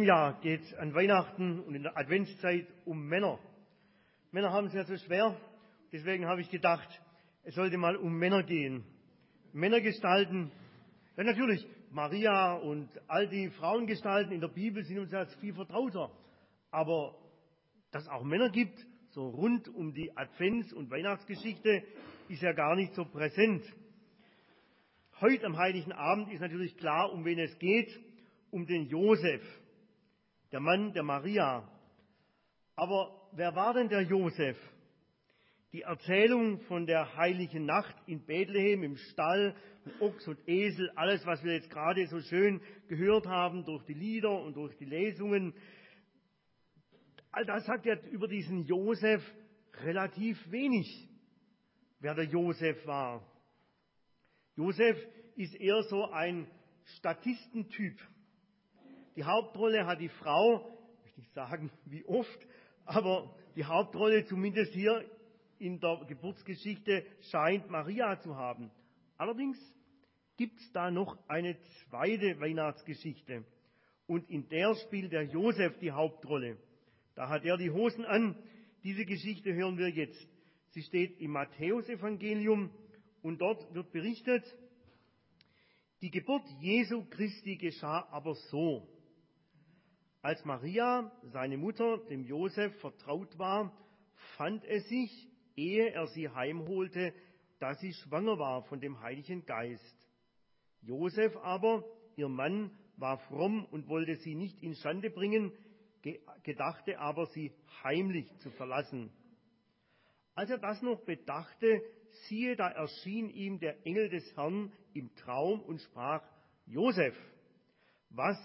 jedem Jahr geht es an Weihnachten und in der Adventszeit um Männer. Männer haben es ja so schwer, deswegen habe ich gedacht, es sollte mal um Männer gehen. Männergestalten, ja natürlich, Maria und all die Frauengestalten in der Bibel sind uns ja viel vertrauter. Aber dass es auch Männer gibt, so rund um die Advents- und Weihnachtsgeschichte, ist ja gar nicht so präsent. Heute am Heiligen Abend ist natürlich klar, um wen es geht, um den Josef, der Mann der Maria. Aber wer war denn der Josef? Die Erzählung von der heiligen Nacht in Bethlehem im Stall, mit Ochs und Esel, alles, was wir jetzt gerade so schön gehört haben durch die Lieder und durch die Lesungen, all das sagt ja über diesen Josef relativ wenig, wer der Josef war. Josef ist eher so ein Statistentyp. Die Hauptrolle hat die Frau, ich möchte nicht sagen wie oft, aber die Hauptrolle zumindest hier in der Geburtsgeschichte scheint Maria zu haben. Allerdings gibt es da noch eine zweite Weihnachtsgeschichte und in der spielt der Josef die Hauptrolle. Da hat er die Hosen an. Diese Geschichte hören wir jetzt. Sie steht im Matthäusevangelium und dort wird berichtet, die Geburt Jesu Christi geschah aber so. Als Maria, seine Mutter, dem Josef vertraut war, fand es sich, ehe er sie heimholte, dass sie schwanger war von dem Heiligen Geist. Josef aber, ihr Mann, war fromm und wollte sie nicht in Schande bringen, gedachte aber, sie heimlich zu verlassen. Als er das noch bedachte, siehe, da erschien ihm der Engel des Herrn im Traum und sprach, Josef, was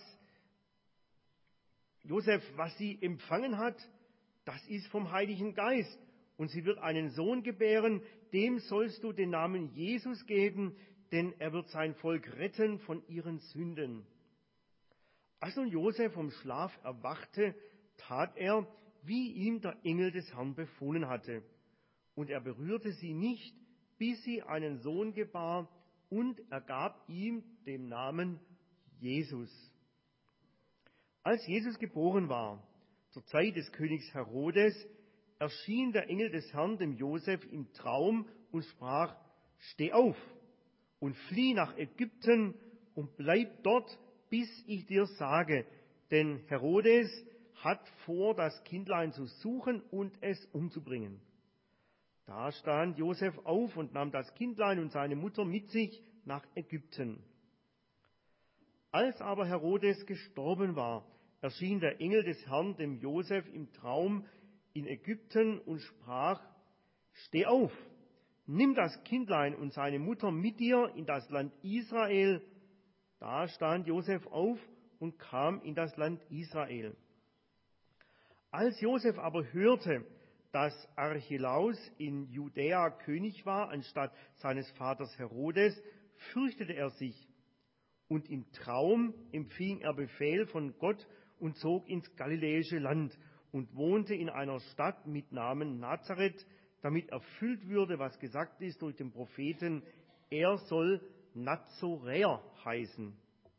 sie empfangen hat, das ist vom Heiligen Geist. Und sie wird einen Sohn gebären, dem sollst du den Namen Jesus geben, denn er wird sein Volk retten von ihren Sünden. Als nun Josef vom Schlaf erwachte, tat er, wie ihm der Engel des Herrn befohlen hatte. Und er berührte sie nicht, bis sie einen Sohn gebar, und er gab ihm den Namen Jesus. Als Jesus geboren war, zur Zeit des Königs Herodes, erschien der Engel des Herrn dem Josef im Traum und sprach, steh auf und flieh nach Ägypten und bleib dort, bis ich dir sage, denn Herodes hat vor, das Kindlein zu suchen und es umzubringen. Da stand Josef auf und nahm das Kindlein und seine Mutter mit sich nach Ägypten. Als aber Herodes gestorben war, erschien der Engel des Herrn dem Josef im Traum in Ägypten und sprach, steh auf, nimm das Kindlein und seine Mutter mit dir in das Land Israel. Da stand Josef auf und kam in das Land Israel. Als Josef aber hörte, dass Archelaus in Judäa König war, anstatt seines Vaters Herodes, fürchtete er sich. Und im Traum empfing er Befehl von Gott und zog ins galiläische Land und wohnte in einer Stadt mit Namen Nazareth, damit erfüllt würde, was gesagt ist durch den Propheten, er soll Nazoräer heißen.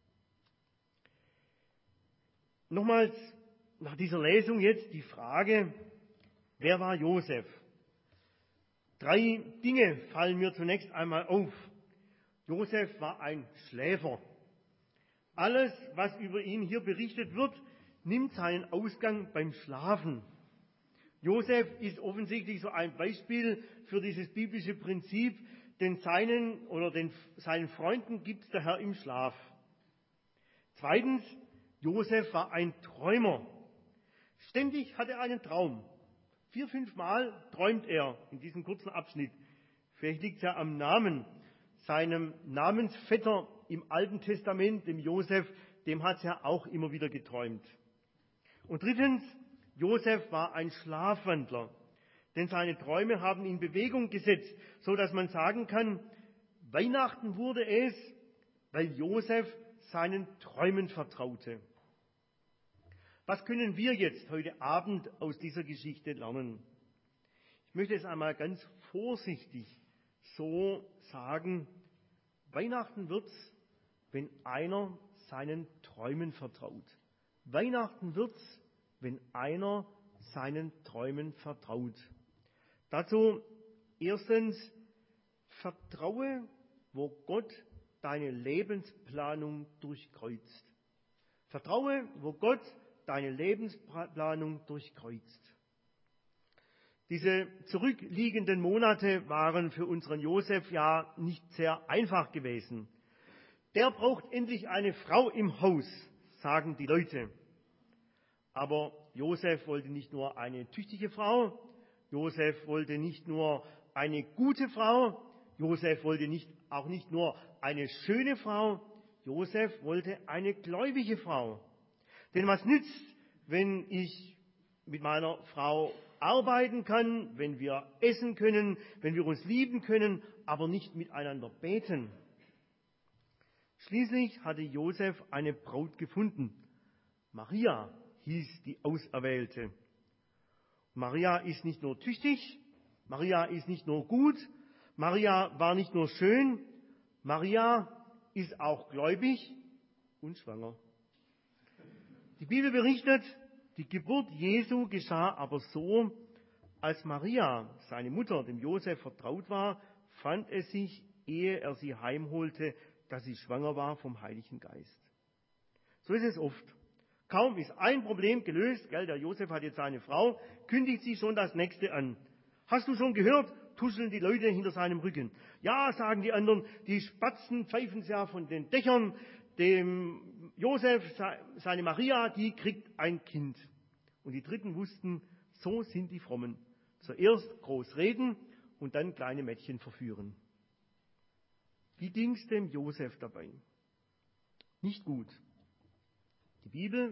Nochmals nach dieser Lesung jetzt die Frage, wer war Josef? 3 Dinge fallen mir zunächst einmal auf. Josef war ein Schläfer. Alles, was über ihn hier berichtet wird, nimmt seinen Ausgang beim Schlafen. Josef ist offensichtlich so ein Beispiel für dieses biblische Prinzip, denn seinen Freunden gibt der Herr im Schlaf. Zweitens, Josef war ein Träumer. Ständig hat er einen Traum. 4, 5 Mal träumt er in diesem kurzen Abschnitt. Vielleicht liegt es ja am Namen. Seinem Namensvetter im Alten Testament, dem Josef, dem hat es ja auch immer wieder geträumt. Und drittens, Josef war ein Schlafwandler. Denn seine Träume haben ihn in Bewegung gesetzt, so dass man sagen kann, Weihnachten wurde es, weil Josef seinen Träumen vertraute. Was können wir jetzt heute Abend aus dieser Geschichte lernen? Ich möchte es einmal ganz vorsichtig so sagen, Weihnachten wird's, wenn einer seinen Träumen vertraut. Weihnachten wird's, wenn einer seinen Träumen vertraut. Dazu erstens, vertraue, wo Gott deine Lebensplanung durchkreuzt. Vertraue, wo Gott deine Lebensplanung durchkreuzt. Diese zurückliegenden Monate waren für unseren Josef ja nicht sehr einfach gewesen. Der braucht endlich eine Frau im Haus, sagen die Leute. Aber Josef wollte nicht nur eine tüchtige Frau, Josef wollte nicht nur eine gute Frau, Josef wollte auch nicht nur eine schöne Frau, Josef wollte eine gläubige Frau. Denn was nützt, wenn ich mit meiner Frau arbeiten kann, wenn wir essen können, wenn wir uns lieben können, aber nicht miteinander beten? Schließlich hatte Josef eine Braut gefunden. Maria hieß die Auserwählte. Maria ist nicht nur tüchtig, Maria ist nicht nur gut, Maria war nicht nur schön, Maria ist auch gläubig und schwanger. Die Bibel berichtet, die Geburt Jesu geschah aber so, als Maria, seine Mutter, dem Josef vertraut war, fand es sich, ehe er sie heimholte, dass sie schwanger war vom Heiligen Geist. So ist es oft. Kaum ist ein Problem gelöst, der Josef hat jetzt seine Frau, kündigt sie schon das nächste an. Hast du schon gehört? Tuscheln die Leute hinter seinem Rücken. Ja, sagen die anderen, die Spatzen pfeifen ja von den Dächern. Dem Josef, seine Maria, die kriegt ein Kind. Und die Dritten wussten, so sind die Frommen. Zuerst groß reden und dann kleine Mädchen verführen. Wie ging's dem Josef dabei? Nicht gut. Die Bibel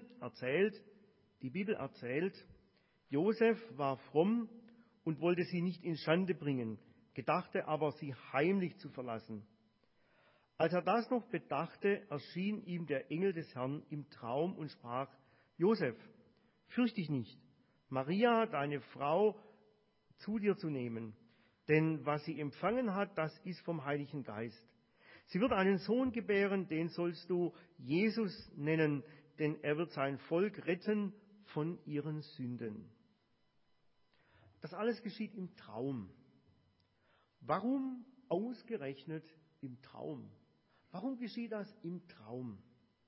erzählt, Josef war fromm und wollte sie nicht in Schande bringen, gedachte aber, sie heimlich zu verlassen. Als er das noch bedachte, erschien ihm der Engel des Herrn im Traum und sprach: Josef, fürcht dich nicht, Maria, deine Frau, zu dir zu nehmen, denn was sie empfangen hat, das ist vom Heiligen Geist. Sie wird einen Sohn gebären, den sollst du Jesus nennen, denn er wird sein Volk retten von ihren Sünden. Das alles geschieht im Traum. Warum ausgerechnet im Traum? Warum geschieht das im Traum?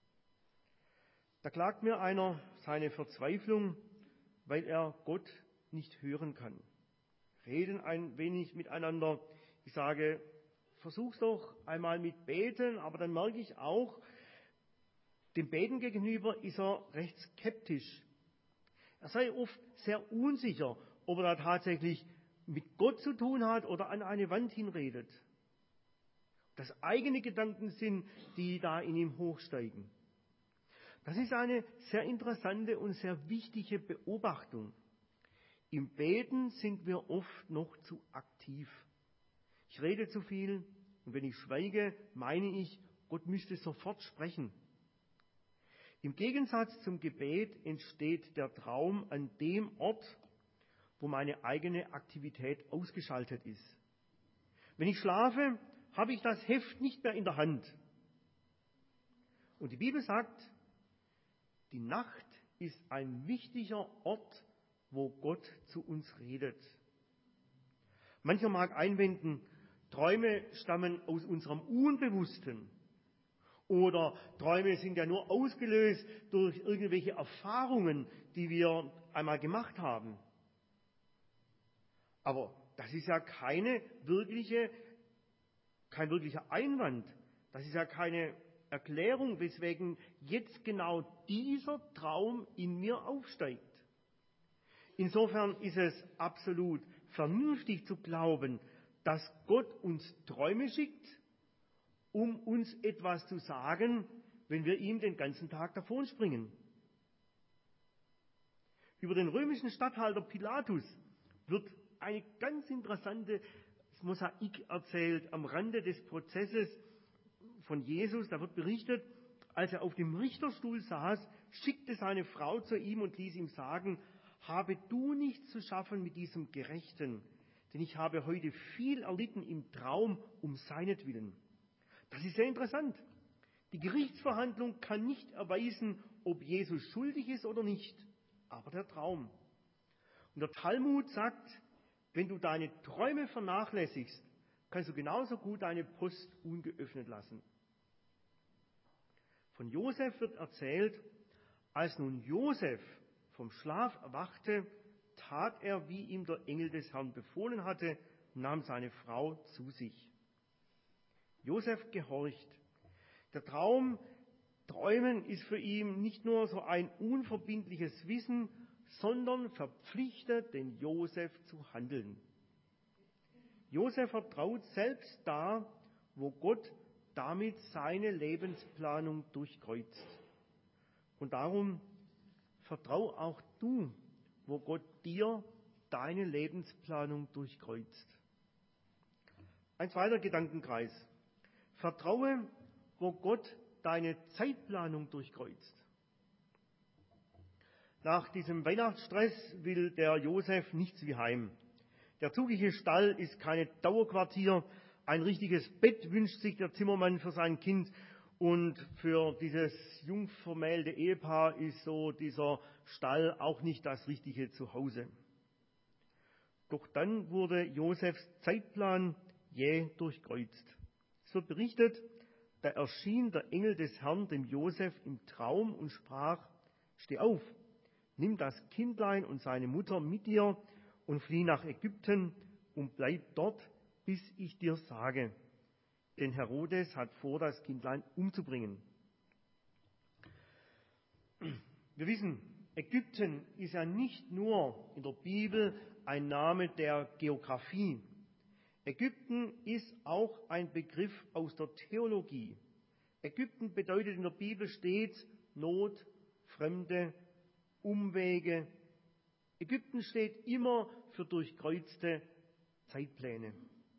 Da klagt mir einer seine Verzweiflung, weil er Gott nicht hören kann. Reden ein wenig miteinander. Ich sage, versuch's doch einmal mit Beten, aber dann merke ich auch, dem Beten gegenüber ist er recht skeptisch. Er sei oft sehr unsicher, ob er da tatsächlich mit Gott zu tun hat oder an eine Wand hinredet. Dass eigene Gedanken sind, die da in ihm hochsteigen. Das ist eine sehr interessante und sehr wichtige Beobachtung. Im Beten sind wir oft noch zu aktiv. Ich rede zu viel und wenn ich schweige, meine ich, Gott müsste sofort sprechen. Im Gegensatz zum Gebet entsteht der Traum an dem Ort, wo meine eigene Aktivität ausgeschaltet ist. Wenn ich schlafe, habe ich das Heft nicht mehr in der Hand. Und die Bibel sagt, die Nacht ist ein wichtiger Ort, wo Gott zu uns redet. Mancher mag einwenden, Träume stammen aus unserem Unbewussten. Oder Träume sind ja nur ausgelöst durch irgendwelche Erfahrungen, die wir einmal gemacht haben. Aber das ist ja kein wirklicher Einwand. Das ist ja keine Erklärung, weswegen jetzt genau dieser Traum in mir aufsteigt. Insofern ist es absolut vernünftig zu glauben, dass Gott uns Träume schickt, um uns etwas zu sagen, wenn wir ihm den ganzen Tag davonspringen. Über den römischen Statthalter Pilatus wird eine ganz interessante Mosaik erzählt am Rande des Prozesses von Jesus. Da wird berichtet, als er auf dem Richterstuhl saß, schickte seine Frau zu ihm und ließ ihm sagen: Habe du nichts zu schaffen mit diesem Gerechten, denn ich habe heute viel erlitten im Traum um seinetwillen. Das ist sehr interessant. Die Gerichtsverhandlung kann nicht erweisen, ob Jesus schuldig ist oder nicht, aber der Traum. Und der Talmud sagt, wenn du deine Träume vernachlässigst, kannst du genauso gut deine Post ungeöffnet lassen. Von Josef wird erzählt, als nun Josef vom Schlaf erwachte, tat er, wie ihm der Engel des Herrn befohlen hatte, nahm seine Frau zu sich. Josef gehorcht. Der Träumen ist für ihn nicht nur so ein unverbindliches Wissen, sondern verpflichtet den Josef zu handeln. Josef vertraut selbst da, wo Gott damit seine Lebensplanung durchkreuzt. Und darum vertrau auch du, wo Gott dir deine Lebensplanung durchkreuzt. Ein zweiter Gedankenkreis. Vertraue, wo Gott deine Zeitplanung durchkreuzt. Nach diesem Weihnachtsstress will der Josef nichts wie heim. Der zugige Stall ist kein Dauerquartier. Ein richtiges Bett wünscht sich der Zimmermann für sein Kind. Und für dieses jungvermählte Ehepaar ist so dieser Stall auch nicht das richtige Zuhause. Doch dann wurde Josefs Zeitplan jäh durchkreuzt. Es wird berichtet, da erschien der Engel des Herrn dem Josef im Traum und sprach: Steh auf, nimm das Kindlein und seine Mutter mit dir und flieh nach Ägypten und bleib dort, bis ich dir sage. Denn Herodes hat vor, das Kindlein umzubringen. Wir wissen, Ägypten ist ja nicht nur in der Bibel ein Name der Geografie. Ägypten ist auch ein Begriff aus der Theologie. Ägypten bedeutet in der Bibel stets Not, Fremde, Umwege. Ägypten steht immer für durchkreuzte Zeitpläne.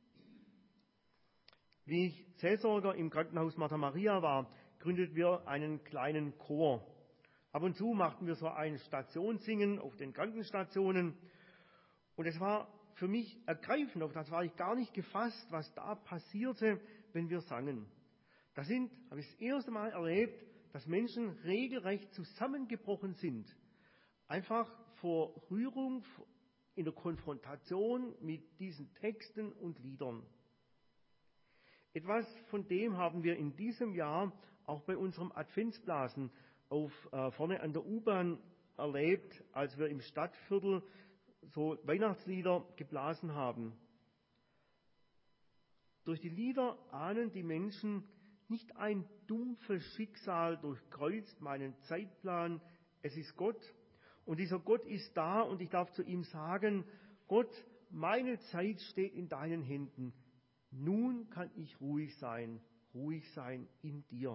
Wie ich Seelsorger im Krankenhaus Martha Maria war, gründeten wir einen kleinen Chor. Ab und zu machten wir so ein Stationssingen auf den Krankenstationen. Und es war für mich ergreifend, auf das war ich gar nicht gefasst, was da passierte, wenn wir sangen. Habe ich das erste Mal erlebt, dass Menschen regelrecht zusammengebrochen sind. Einfach vor Rührung, in der Konfrontation mit diesen Texten und Liedern. Etwas von dem haben wir in diesem Jahr auch bei unserem Adventsblasen vorne an der U-Bahn erlebt, als wir im Stadtviertel so Weihnachtslieder geblasen haben. Durch die Lieder ahnen die Menschen, nicht ein dumpfes Schicksal durchkreuzt meinen Zeitplan, es ist Gott. Und dieser Gott ist da und ich darf zu ihm sagen: Gott, meine Zeit steht in deinen Händen. Nun kann ich ruhig sein in dir.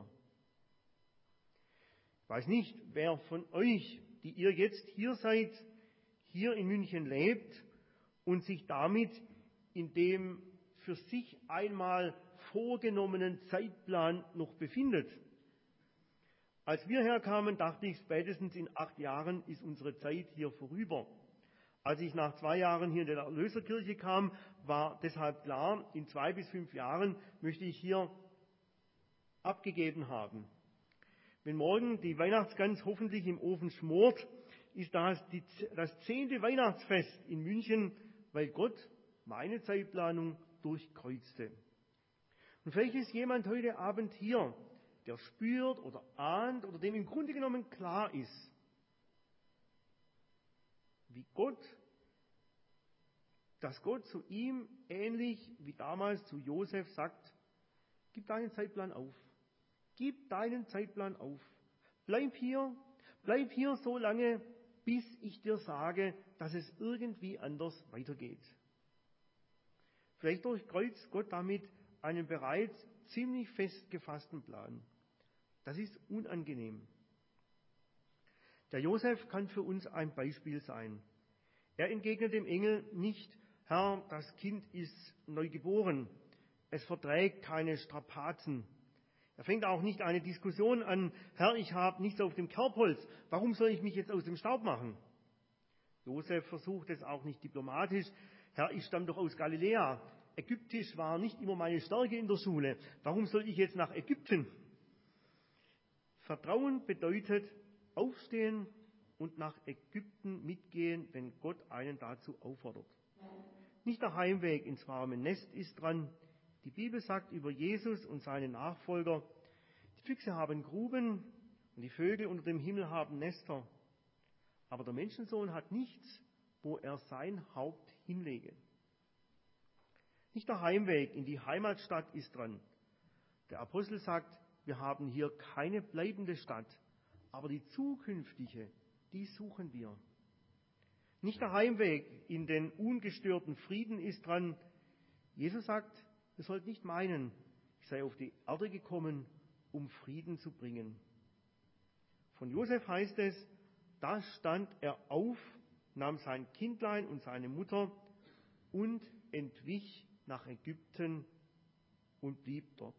Ich weiß nicht, wer von euch, die ihr jetzt hier seid, hier in München lebt und sich damit in dem für sich einmal vorgenommenen Zeitplan noch befindet. Als wir herkamen, dachte ich, spätestens in 8 Jahren ist unsere Zeit hier vorüber. Als ich nach 2 Jahren hier in der Erlöserkirche kam, war deshalb klar, in 2 bis 5 Jahren möchte ich hier abgegeben haben. Wenn morgen die Weihnachtsgans hoffentlich im Ofen schmort, ist das 10. Weihnachtsfest in München, weil Gott meine Zeitplanung durchkreuzte. Und vielleicht ist jemand heute Abend hier, der spürt oder ahnt oder dem im Grunde genommen klar ist, dass Gott zu ihm ähnlich wie damals zu Josef sagt: Gib deinen Zeitplan auf. Gib deinen Zeitplan auf. Bleib hier so lange, bis ich dir sage, dass es irgendwie anders weitergeht. Vielleicht durchkreuzt Gott damit einen bereits ziemlich fest gefassten Plan. Das ist unangenehm. Der Josef kann für uns ein Beispiel sein. Er entgegnet dem Engel nicht: Herr, das Kind ist neu geboren. Es verträgt keine Strapazen. Er fängt auch nicht eine Diskussion an: Herr, ich habe nichts auf dem Kerbholz. Warum soll ich mich jetzt aus dem Staub machen? Josef versucht es auch nicht diplomatisch: Herr, ich stamme doch aus Galiläa. Ägyptisch war nicht immer meine Stärke in der Schule. Warum soll ich jetzt nach Ägypten? Vertrauen bedeutet aufstehen und nach Ägypten mitgehen, wenn Gott einen dazu auffordert. Nicht der Heimweg ins warme Nest ist dran. Die Bibel sagt über Jesus und seine Nachfolger, die Füchse haben Gruben und die Vögel unter dem Himmel haben Nester. Aber der Menschensohn hat nichts, wo er sein Haupt hinlege. Nicht der Heimweg in die Heimatstadt ist dran. Der Apostel sagt, wir haben hier keine bleibende Stadt, aber die zukünftige, die suchen wir. Nicht der Heimweg in den ungestörten Frieden ist dran. Jesus sagt, ihr sollt nicht meinen, ich sei auf die Erde gekommen, um Frieden zu bringen. Von Josef heißt es, da stand er auf, nahm sein Kindlein und seine Mutter und entwich nach Ägypten und blieb dort.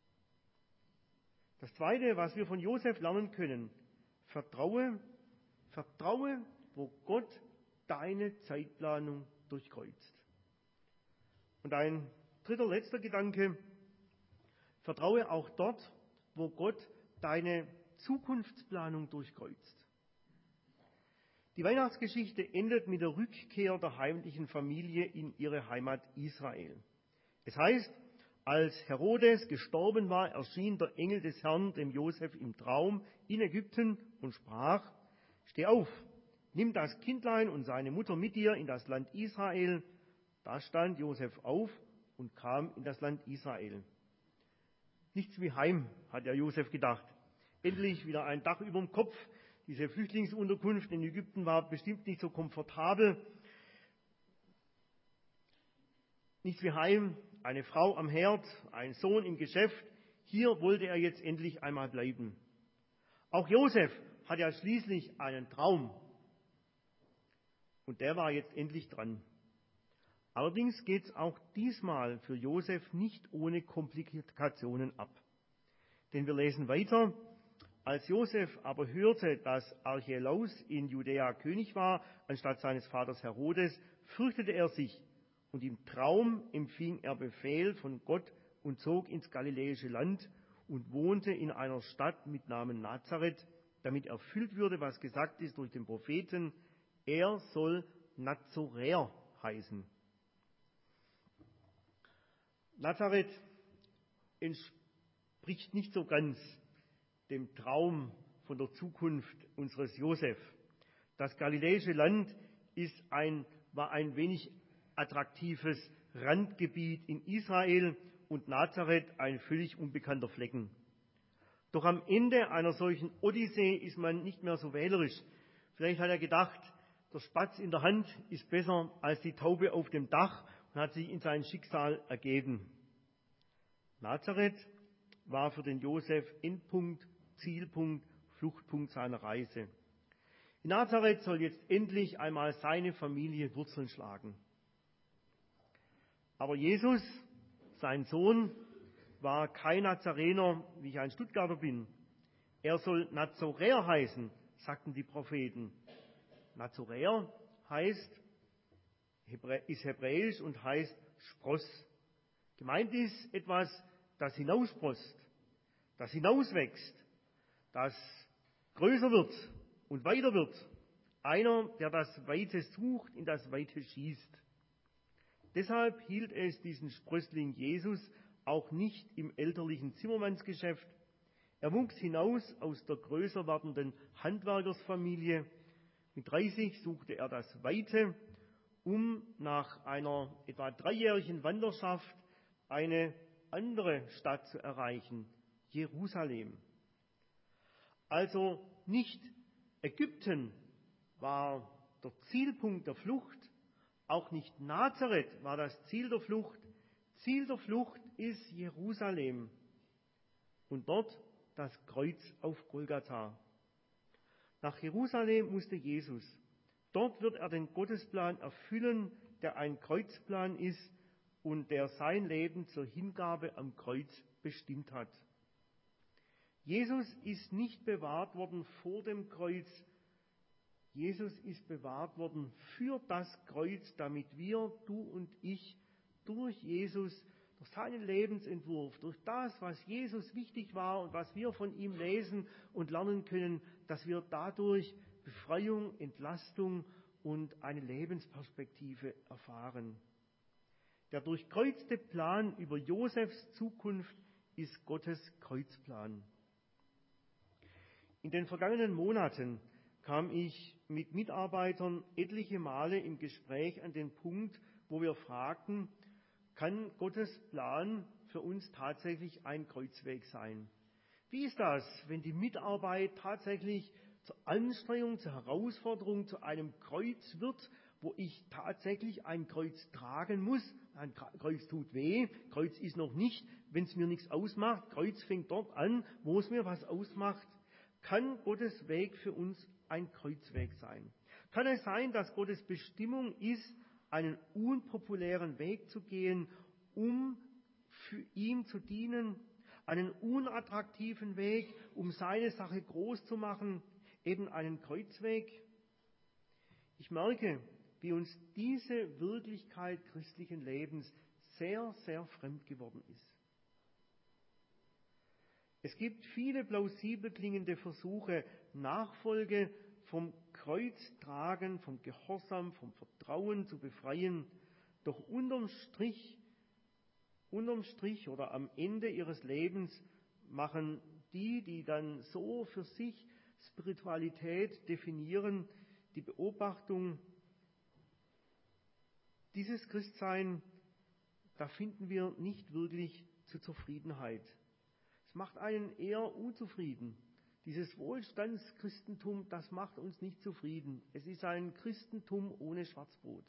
Das Zweite, was wir von Josef lernen können, vertraue, wo Gott deine Zeitplanung durchkreuzt. Und ein dritter, letzter Gedanke, vertraue auch dort, wo Gott deine Zukunftsplanung durchkreuzt. Die Weihnachtsgeschichte endet mit der Rückkehr der heimlichen Familie in ihre Heimat Israel. Es heißt, als Herodes gestorben war, erschien der Engel des Herrn dem Josef im Traum in Ägypten und sprach, steh auf, nimm das Kindlein und seine Mutter mit dir in das Land Israel. Da stand Josef auf und kam in das Land Israel. Nichts wie heim, hat der Josef gedacht. Endlich wieder ein Dach über dem Kopf. Diese Flüchtlingsunterkunft in Ägypten war bestimmt nicht so komfortabel. Nichts wie heim, eine Frau am Herd, ein Sohn im Geschäft. Hier wollte er jetzt endlich einmal bleiben. Auch Josef hat ja schließlich einen Traum. Und der war jetzt endlich dran. Allerdings geht es auch diesmal für Josef nicht ohne Komplikationen ab. Denn wir lesen weiter, als Josef aber hörte, dass Archelaus in Judäa König war, anstatt seines Vaters Herodes, fürchtete er sich. Und im Traum empfing er Befehl von Gott und zog ins galiläische Land und wohnte in einer Stadt mit Namen Nazareth, damit erfüllt würde, was gesagt ist durch den Propheten, er soll Nazoräer heißen. Nazareth entspricht nicht so ganz dem Traum von der Zukunft unseres Josef. Das galiläische Land war ein wenig attraktives Randgebiet in Israel und Nazareth ein völlig unbekannter Flecken. Doch am Ende einer solchen Odyssee ist man nicht mehr so wählerisch. Vielleicht hat er gedacht, der Spatz in der Hand ist besser als die Taube auf dem Dach und hat sich in sein Schicksal ergeben. Nazareth war für den Josef Endpunkt, Zielpunkt, Fluchtpunkt seiner Reise. In Nazareth soll jetzt endlich einmal seine Familie Wurzeln schlagen. Aber Jesus, sein Sohn, war kein Nazarener, wie ich ein Stuttgarter bin. Er soll Nazoräer heißen, sagten die Propheten. Nazoräer ist hebräisch und heißt Spross. Gemeint ist etwas, das hinaussproßt, das hinauswächst, das größer wird und weiter wird. Einer, der das Weite sucht, in das Weite schießt. Deshalb hielt es diesen Sprössling Jesus auch nicht im elterlichen Zimmermannsgeschäft. Er wuchs hinaus aus der größer werdenden Handwerkersfamilie. Mit 30 suchte er das Weite, um nach einer etwa 3-jährigen Wanderschaft eine andere Stadt zu erreichen, Jerusalem. Also nicht Ägypten war der Zielpunkt der Flucht, auch nicht Nazareth war das Ziel der Flucht. Ziel der Flucht ist Jerusalem und dort das Kreuz auf Golgatha. Nach Jerusalem musste Jesus. Dort wird er den Gottesplan erfüllen, der ein Kreuzplan ist und der sein Leben zur Hingabe am Kreuz bestimmt hat. Jesus ist nicht bewahrt worden vor dem Kreuz. Jesus ist bewahrt worden für das Kreuz, damit wir, du und ich, durch Jesus durch seinen Lebensentwurf, durch das, was Jesus wichtig war und was wir von ihm lesen und lernen können, dass wir dadurch Befreiung, Entlastung und eine Lebensperspektive erfahren. Der durchkreuzte Plan über Josefs Zukunft ist Gottes Kreuzplan. In den vergangenen Monaten kam ich mit Mitarbeitern etliche Male im Gespräch an den Punkt, wo wir fragten, kann Gottes Plan für uns tatsächlich ein Kreuzweg sein? Wie ist das, wenn die Mitarbeit tatsächlich zur Anstrengung, zur Herausforderung, zu einem Kreuz wird, wo ich tatsächlich ein Kreuz tragen muss? Ein Kreuz tut weh, Kreuz ist noch nicht, wenn es mir nichts ausmacht. Kreuz fängt dort an, wo es mir was ausmacht. Kann Gottes Weg für uns ein Kreuzweg sein? Kann es sein, dass Gottes Bestimmung ist, einen unpopulären Weg zu gehen, um für ihn zu dienen, einen unattraktiven Weg, um seine Sache groß zu machen, eben einen Kreuzweg? Ich merke, wie uns diese Wirklichkeit christlichen Lebens sehr, sehr fremd geworden ist. Es gibt viele plausibel klingende Versuche, Nachfolge vom Kreuztragen, vom Gehorsam, vom Vertrauen zu befreien. Doch unterm Strich oder am Ende ihres Lebens machen die dann so für sich Spiritualität definieren, die Beobachtung, dieses Christsein, da finden wir nicht wirklich zur Zufriedenheit. Es macht einen eher unzufrieden. Dieses Wohlstandschristentum, das macht uns nicht zufrieden. Es ist ein Christentum ohne Schwarzbrot.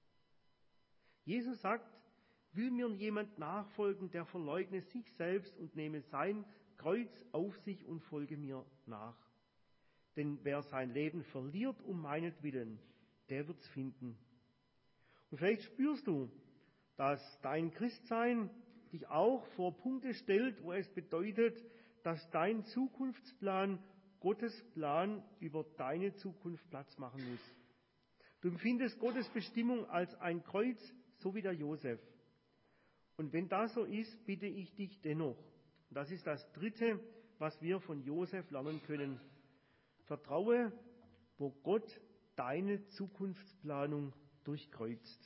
Jesus sagt, will mir jemand nachfolgen, der verleugne sich selbst und nehme sein Kreuz auf sich und folge mir nach. Denn wer sein Leben verliert um meinetwillen, der wird's finden. Und vielleicht spürst du, dass dein Christsein dich auch vor Punkte stellt, wo es bedeutet, dass dein Zukunftsplan Gottes Plan über deine Zukunft Platz machen muss. Du empfindest Gottes Bestimmung als ein Kreuz, so wie der Josef. Und wenn das so ist, bitte ich dich dennoch, und das ist das Dritte, was wir von Josef lernen können, vertraue, wo Gott deine Zukunftsplanung durchkreuzt.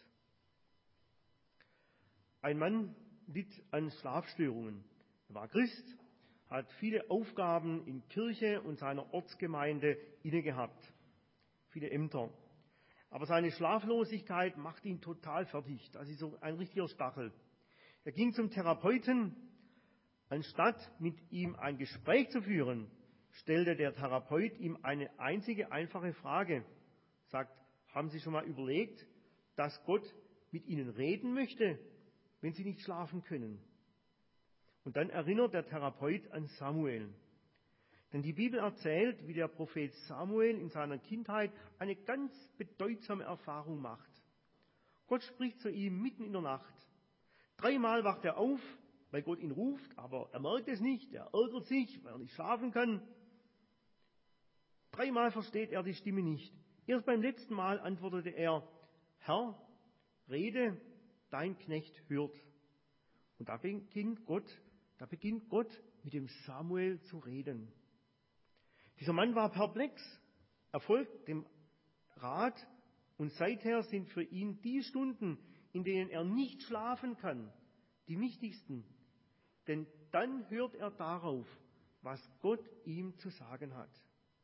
Ein Mann litt an Schlafstörungen. Er war Christ, hat viele Aufgaben in Kirche und seiner Ortsgemeinde inne gehabt, viele Ämter. Aber seine Schlaflosigkeit macht ihn total fertig. Das ist so ein richtiger Stachel. Er ging zum Therapeuten. Anstatt mit ihm ein Gespräch zu führen, stellte der Therapeut ihm eine einzige einfache Frage. Sagt, haben Sie schon mal überlegt, dass Gott mit Ihnen reden möchte, wenn Sie nicht schlafen können? Und dann erinnert der Therapeut an Samuel. Denn die Bibel erzählt, wie der Prophet Samuel in seiner Kindheit eine ganz bedeutsame Erfahrung macht. Gott spricht zu ihm mitten in der Nacht. 3-mal wacht er auf, weil Gott ihn ruft, aber er merkt es nicht, er ärgert sich, weil er nicht schlafen kann. 3-mal versteht er die Stimme nicht. Erst beim letzten Mal antwortete er, Herr, rede, dein Knecht hört. Und da beginnt Gott mit dem Samuel zu reden. Dieser Mann war perplex, er folgt dem Rat und seither sind für ihn die Stunden, in denen er nicht schlafen kann, die wichtigsten. Denn dann hört er darauf, was Gott ihm zu sagen hat.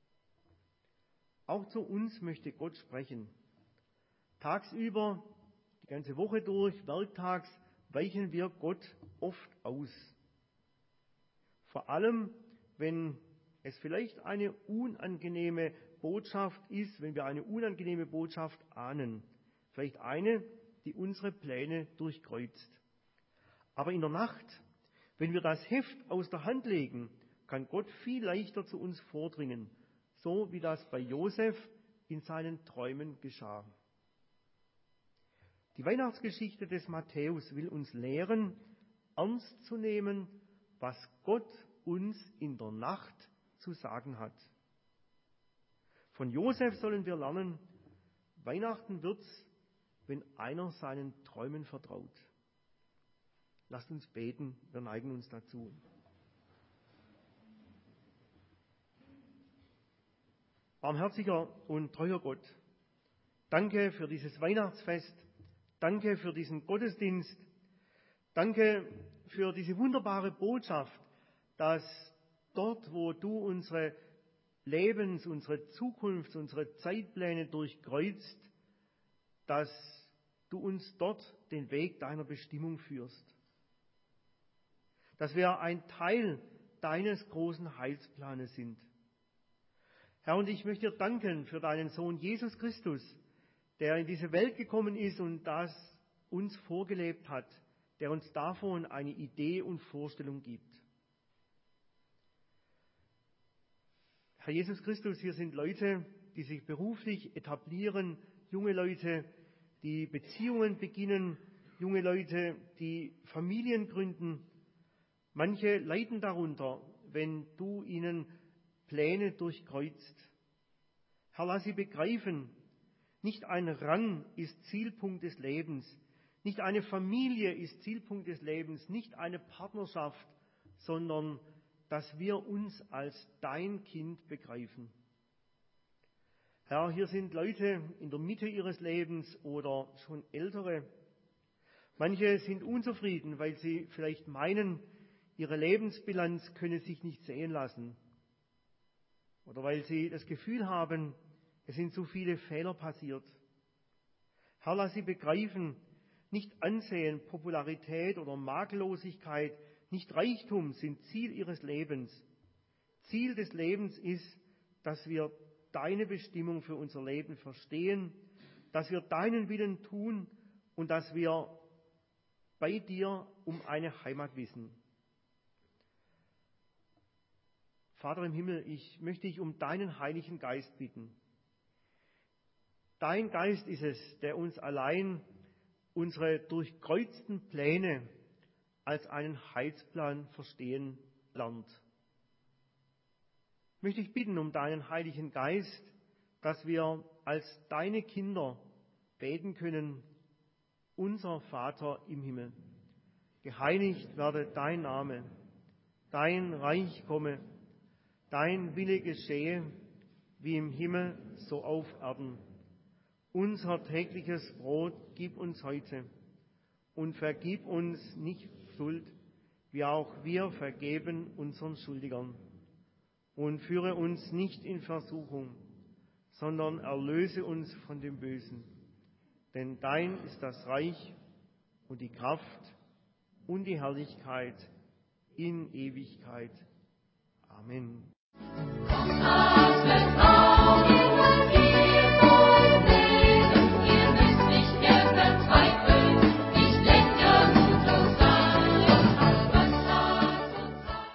Auch zu uns möchte Gott sprechen. Tagsüber, die ganze Woche durch, werktags, weichen wir Gott oft aus. Vor allem, wenn es vielleicht eine unangenehme Botschaft ist, wenn wir eine unangenehme Botschaft ahnen. Vielleicht eine, die unsere Pläne durchkreuzt. Aber in der Nacht, wenn wir das Heft aus der Hand legen, kann Gott viel leichter zu uns vordringen, so wie das bei Josef in seinen Träumen geschah. Die Weihnachtsgeschichte des Matthäus will uns lehren, ernst zu nehmen, was Gott uns in der Nacht zu sagen hat. Von Josef sollen wir lernen, Weihnachten wird's, wenn einer seinen Träumen vertraut. Lasst uns beten, wir neigen uns dazu. Barmherziger und treuer Gott, danke für dieses Weihnachtsfest, danke für diesen Gottesdienst, danke für diese wunderbare Botschaft, dass dort, wo du unsere unsere Zukunft, unsere Zeitpläne durchkreuzt, dass du uns dort den Weg deiner Bestimmung führst. Dass wir ein Teil deines großen Heilsplanes sind. Herr, und ich möchte dir danken für deinen Sohn Jesus Christus, der in diese Welt gekommen ist und das uns vorgelebt hat, der uns davon eine Idee und Vorstellung gibt. Herr Jesus Christus, hier sind Leute, die sich beruflich etablieren, junge Leute, die Beziehungen beginnen, junge Leute, die Familien gründen. Manche leiden darunter, wenn du ihnen Pläne durchkreuzt. Herr, lass sie begreifen, nicht ein Rang ist Zielpunkt des Lebens, nicht eine Familie ist Zielpunkt des Lebens, nicht eine Partnerschaft, sondern dass wir uns als dein Kind begreifen. Herr, hier sind Leute in der Mitte ihres Lebens oder schon Ältere. Manche sind unzufrieden, weil sie vielleicht meinen, ihre Lebensbilanz könne sich nicht sehen lassen. Oder weil sie das Gefühl haben, es sind so viele Fehler passiert. Herr, lass sie begreifen, nicht Ansehen, Popularität oder Makellosigkeit, nicht Reichtum sind Ziel ihres Lebens. Ziel des Lebens ist, dass wir deine Bestimmung für unser Leben verstehen, dass wir deinen Willen tun und dass wir bei dir um eine Heimat wissen. Vater im Himmel, ich möchte dich um deinen Heiligen Geist bitten. Dein Geist ist es, der uns allein unsere durchkreuzten Pläne als einen Heilsplan verstehen lernt. Ich möchte dich bitten um deinen Heiligen Geist, dass wir als deine Kinder beten können, unser Vater im Himmel, geheiligt werde dein Name, dein Reich komme, dein Wille geschehe, wie im Himmel, so auf Erden. Unser tägliches Brot gib uns heute und vergib uns nicht Schuld, wie auch wir vergeben unseren Schuldigern. Und führe uns nicht in Versuchung, sondern erlöse uns von dem Bösen. Denn dein ist das Reich und die Kraft und die Herrlichkeit in Ewigkeit. Amen.